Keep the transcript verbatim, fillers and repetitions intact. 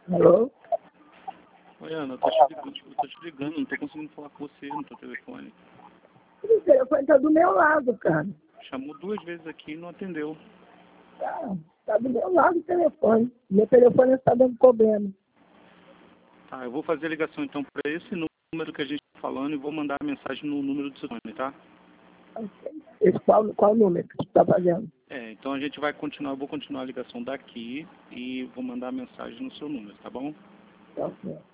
Alô? Oi, Ana, eu tô te ligando, eu tô te ligando, não tô conseguindo falar com você no teu telefone. O telefone tá do meu lado, cara. Chamou duas vezes aqui e não atendeu. Tá, tá do meu lado o telefone. Meu telefone está dando problema. Tá, eu vou fazer a ligação então para esse número que a gente tá falando e vou mandar a mensagem no número do seu telefone, tá? Esse qual, qual número que você está fazendo? É, então a gente vai continuar, eu vou continuar a ligação daqui e vou mandar a mensagem no seu número, tá bom? Tá certo.